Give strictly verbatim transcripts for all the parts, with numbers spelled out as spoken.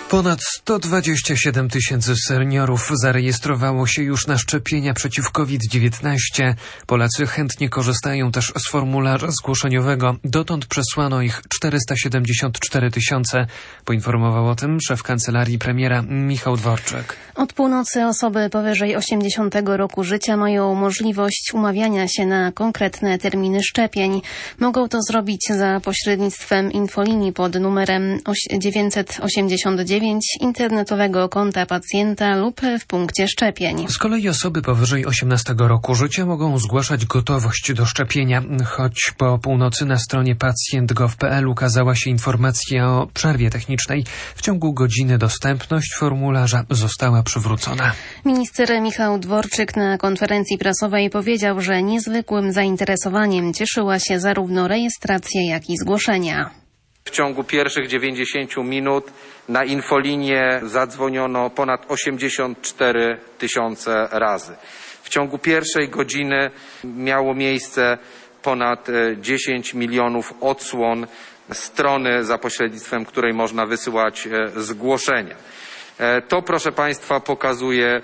Ponad sto dwadzieścia siedem tysięcy seniorów zarejestrowało się już na szczepienia przeciw COVID dziewiętnaście. Polacy chętnie korzystają też z formularza zgłoszeniowego. Dotąd przesłano ich czterysta siedemdziesiąt cztery tysiące. Poinformował o tym szef kancelarii premiera Michał Dworczyk. Od północy osoby powyżej osiemdziesiątego roku życia mają możliwość umawiania się na konkretne terminy szczepień. Mogą to zrobić za pośrednictwem infolinii pod numerem dziewięćset osiemdziesiąt dziewięć, internetowego konta pacjenta lub w punkcie szczepień. Z kolei osoby powyżej osiemnastego roku życia mogą zgłaszać gotowość do szczepienia. Choć po północy na stronie pacjent kropka gov kropka pe el ukazała się informacja o przerwie technicznej, w ciągu godziny dostępność formularza została przywrócona. Minister Michał Dworczyk na konferencji prasowej powiedział, że niezwykłym zainteresowaniem cieszyła się zarówno rejestracja, jak i zgłoszenia. W ciągu pierwszych dziewięćdziesięciu minut na infolinię zadzwoniono ponad osiemdziesiąt cztery tysiące razy. W ciągu pierwszej godziny miało miejsce ponad dziesięć milionów odsłon strony, za pośrednictwem której można wysyłać zgłoszenia. To, proszę Państwa, pokazuje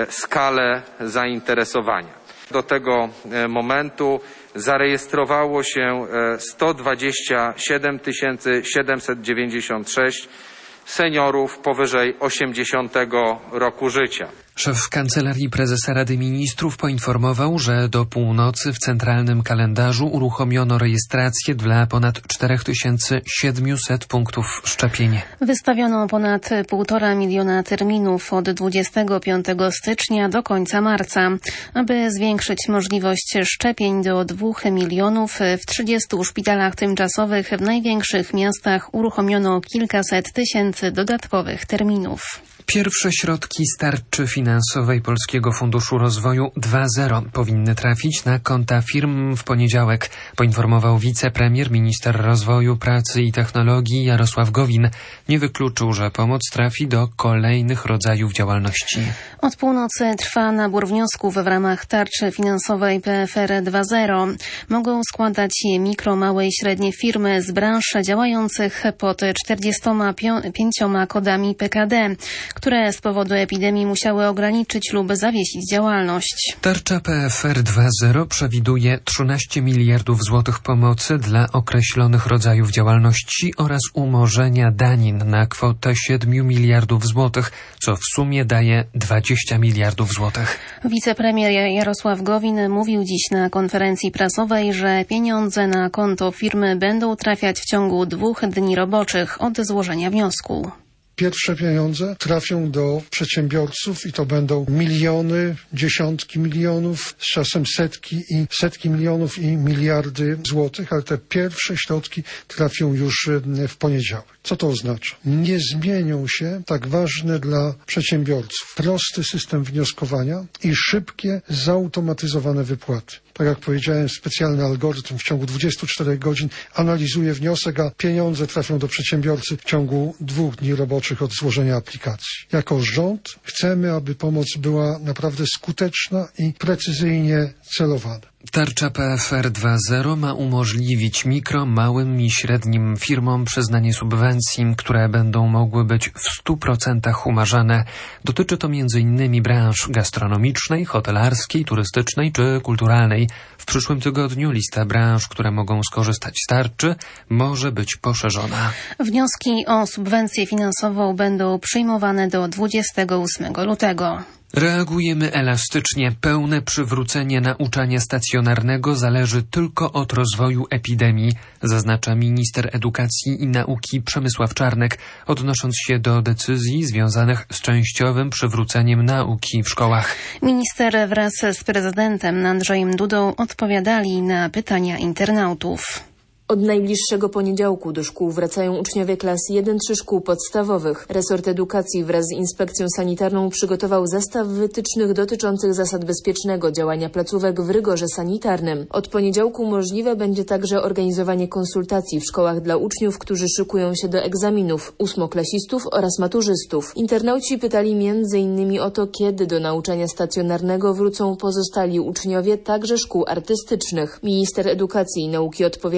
skalę zainteresowania. Do tego momentu zarejestrowało się sto dwadzieścia siedem tysięcy siedemset dziewięćdziesiąt sześć seniorów powyżej osiemdziesiątego roku życia. Szef Kancelarii Prezesa Rady Ministrów poinformował, że do północy w centralnym kalendarzu uruchomiono rejestrację dla ponad cztery tysiące siedemset punktów szczepień. Wystawiono ponad półtora miliona terminów od dwudziestego piątego stycznia do końca marca. Aby zwiększyć możliwość szczepień do dwóch milionów, w trzydziestu szpitalach tymczasowych w największych miastach uruchomiono kilkaset tysięcy dodatkowych terminów. Pierwsze środki z tarczy finansowej Polskiego Funduszu Rozwoju dwa zero powinny trafić na konta firm w poniedziałek, poinformował wicepremier, minister rozwoju, pracy i technologii Jarosław Gowin. Nie wykluczył, że pomoc trafi do kolejnych rodzajów działalności. Od północy trwa nabór wniosków w ramach tarczy finansowej P F R dwa zero. Mogą składać je mikro, małe i średnie firmy z branż działających pod czterdziestoma pięcioma kodami P K D, które z powodu epidemii musiały ograniczyć lub zawiesić działalność. Tarcza P F R dwa zero przewiduje trzynaście miliardów złotych pomocy dla określonych rodzajów działalności oraz umorzenia danin na kwotę siedmiu miliardów złotych, co w sumie daje dwadzieścia miliardów złotych. Wicepremier Jarosław Gowin mówił dziś na konferencji prasowej, że pieniądze na konto firmy będą trafiać w ciągu dwóch dni roboczych od złożenia wniosku. Pierwsze pieniądze trafią do przedsiębiorców i to będą miliony, dziesiątki milionów, z czasem setki i setki milionów i miliardy złotych, ale te pierwsze środki trafią już w poniedziałek. Co to oznacza? Nie zmienią się tak ważne dla przedsiębiorców prosty system wnioskowania i szybkie, zautomatyzowane wypłaty. Tak jak powiedziałem, specjalny algorytm w ciągu dwudziestu czterech godzin analizuje wniosek, a pieniądze trafią do przedsiębiorcy w ciągu dwóch dni roboczych od złożenia aplikacji. Jako rząd chcemy, aby pomoc była naprawdę skuteczna i precyzyjnie celowana. Tarcza P F R dwa zero ma umożliwić mikro, małym i średnim firmom przyznanie subwencji, które będą mogły być w stu procentach umarzane. Dotyczy to między innymi branż gastronomicznej, hotelarskiej, turystycznej czy kulturalnej. W przyszłym tygodniu lista branż, które mogą skorzystać z tarczy, może być poszerzona. Wnioski o subwencję finansową będą przyjmowane do dwudziestego ósmego lutego. Reagujemy elastycznie. Pełne przywrócenie nauczania stacjonarnego zależy tylko od rozwoju epidemii, zaznacza minister edukacji i nauki Przemysław Czarnek, odnosząc się do decyzji związanych z częściowym przywróceniem nauki w szkołach. Minister wraz z prezydentem Andrzejem Dudą odpowiadali na pytania internautów. Od najbliższego poniedziałku do szkół wracają uczniowie klas jeden trzy szkół podstawowych. Resort Edukacji wraz z Inspekcją Sanitarną przygotował zestaw wytycznych dotyczących zasad bezpiecznego działania placówek w rygorze sanitarnym. Od poniedziałku możliwe będzie także organizowanie konsultacji w szkołach dla uczniów, którzy szykują się do egzaminów, ósmoklasistów oraz maturzystów. Internauci pytali między innymi o to, kiedy do nauczania stacjonarnego wrócą pozostali uczniowie także szkół artystycznych. Minister Edukacji i Nauki odpowiada, że w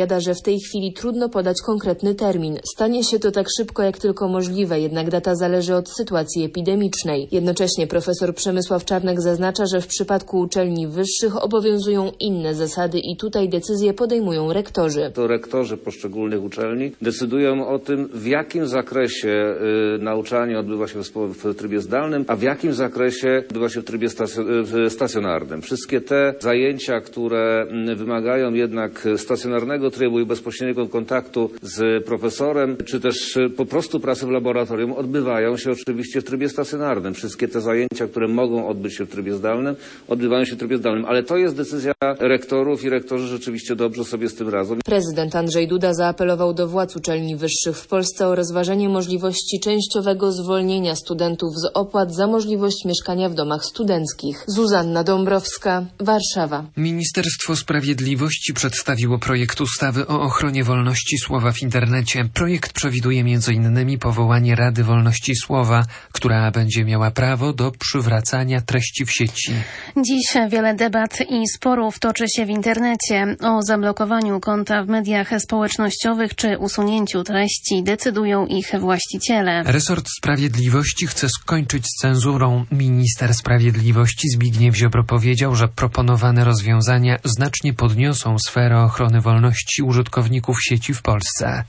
w tej chwili trudno podać konkretny termin. Stanie się to tak szybko jak tylko możliwe, jednak data zależy od sytuacji epidemicznej. Jednocześnie profesor Przemysław Czarnek zaznacza, że w przypadku uczelni wyższych obowiązują inne zasady i tutaj decyzje podejmują rektorzy. To rektorzy poszczególnych uczelni decydują o tym, w jakim zakresie y, nauczanie odbywa się w, w trybie zdalnym, a w jakim zakresie odbywa się w trybie stacjonarnym. Wszystkie te zajęcia, które wymagają jednak stacjonarnego trybu i bezpośredniego kontaktu z profesorem, czy też po prostu pracy w laboratorium, odbywają się oczywiście w trybie stacjonarnym. Wszystkie te zajęcia, które mogą odbyć się w trybie zdalnym, odbywają się w trybie zdalnym. Ale to jest decyzja rektorów i rektorzy rzeczywiście dobrze sobie z tym radzą. Prezydent Andrzej Duda zaapelował do władz uczelni wyższych w Polsce o rozważenie możliwości częściowego zwolnienia studentów z opłat za możliwość mieszkania w domach studenckich. Zuzanna Dąbrowska, Warszawa. Ministerstwo Sprawiedliwości przedstawiło projekt ustawy o ochronie wolności słowa w internecie. Projekt przewiduje między innymi powołanie Rady Wolności Słowa, która będzie miała prawo do przywracania treści w sieci. Dziś wiele debat i sporów toczy się w internecie. O zablokowaniu konta w mediach społecznościowych czy usunięciu treści decydują ich właściciele. Resort Sprawiedliwości chce skończyć z cenzurą. Minister Sprawiedliwości Zbigniew Ziobro powiedział, że proponowane rozwiązania znacznie podniosą sferę ochrony wolności użytkowników sieci w Polsce.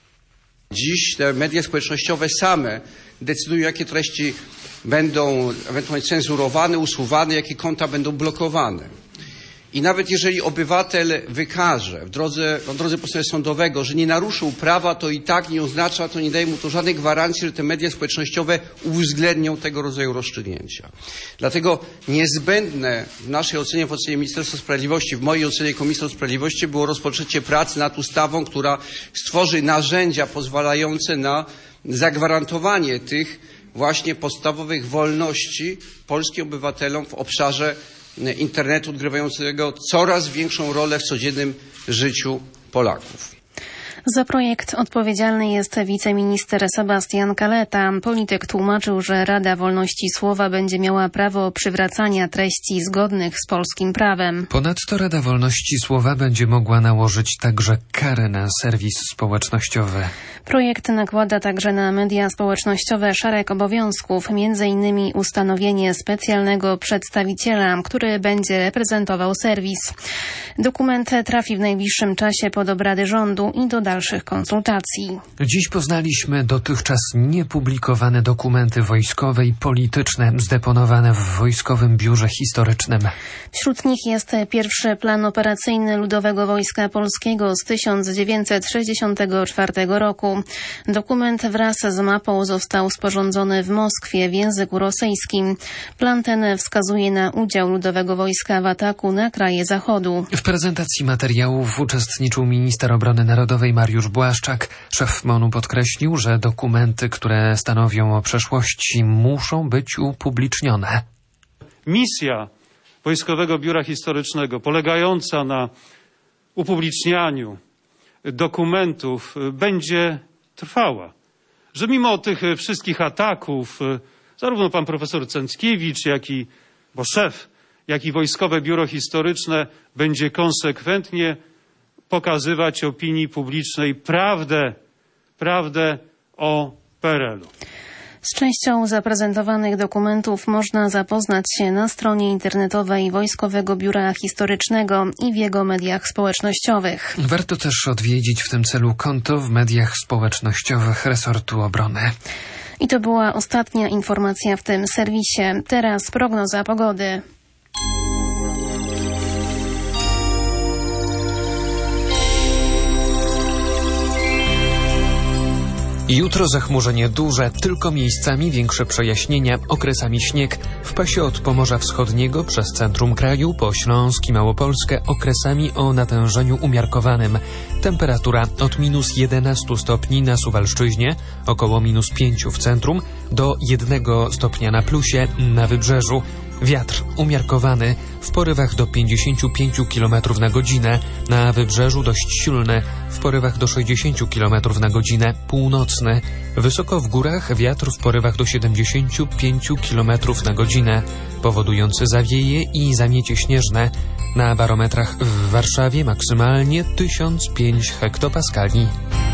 Dziś te media społecznościowe same decydują, jakie treści będą ewentualnie cenzurowane, usuwane, jakie konta będą blokowane. I nawet jeżeli obywatel wykaże w drodze, w drodze postępowania sądowego, że nie naruszył prawa, to i tak nie oznacza, to nie daje mu to żadnej gwarancji, że te media społecznościowe uwzględnią tego rodzaju rozstrzygnięcia. Dlatego niezbędne w naszej ocenie, w ocenie Ministerstwa Sprawiedliwości, w mojej ocenie jako ministra sprawiedliwości było rozpoczęcie pracy nad ustawą, która stworzy narzędzia pozwalające na zagwarantowanie tych właśnie podstawowych wolności polskim obywatelom w obszarze internetu, odgrywającego coraz większą rolę w codziennym życiu Polaków. Za projekt odpowiedzialny jest wiceminister Sebastian Kaleta. Polityk tłumaczył, że Rada Wolności Słowa będzie miała prawo przywracania treści zgodnych z polskim prawem. Ponadto Rada Wolności Słowa będzie mogła nałożyć także karę na serwis społecznościowy. Projekt nakłada także na media społecznościowe szereg obowiązków, między innymi ustanowienie specjalnego przedstawiciela, który będzie reprezentował serwis. Dokument trafi w najbliższym czasie pod obrady rządu i do dalszych konsultacji. Dziś poznaliśmy dotychczas niepublikowane dokumenty wojskowe i polityczne zdeponowane w Wojskowym Biurze Historycznym. Wśród nich jest pierwszy plan operacyjny Ludowego Wojska Polskiego z tysiąc dziewięćset sześćdziesiątego czwartego roku. Dokument wraz z mapą został sporządzony w Moskwie w języku rosyjskim. Plan ten wskazuje na udział Ludowego Wojska w ataku na kraje Zachodu. W prezentacji materiałów uczestniczył minister obrony narodowej Mariusz Błaszczak. Szef MON-u podkreślił, że dokumenty, które stanowią o przeszłości, muszą być upublicznione. Misja Wojskowego Biura Historycznego polegająca na upublicznianiu dokumentów będzie trwała. Że mimo tych wszystkich ataków, zarówno pan profesor Cęckiewicz, jak i, bo szef, jak i Wojskowe Biuro Historyczne będzie konsekwentnie pokazywać opinii publicznej prawdę, prawdę o P R L u. Z częścią zaprezentowanych dokumentów można zapoznać się na stronie internetowej Wojskowego Biura Historycznego i w jego mediach społecznościowych. Warto też odwiedzić w tym celu konto w mediach społecznościowych resortu obrony. I to była ostatnia informacja w tym serwisie. Teraz prognoza pogody. Jutro zachmurzenie duże, tylko miejscami większe przejaśnienia, okresami śnieg. W pasie od Pomorza Wschodniego przez centrum kraju po Śląsk i Małopolskę okresami o natężeniu umiarkowanym. Temperatura od minus jedenastu stopni na Suwalszczyźnie, około minus pięciu w centrum, do jednego stopnia na plusie na Wybrzeżu. Wiatr umiarkowany, w porywach do pięćdziesięciu pięciu kilometrów na godzinę, na wybrzeżu dość silny, w porywach do sześćdziesięciu kilometrów na godzinę, północny. Wysoko w górach wiatr w porywach do siedemdziesięciu pięciu kilometrów na godzinę, powodujący zawieje i zamiecie śnieżne. Na barometrach w Warszawie maksymalnie tysiąc pięć hektopaskali.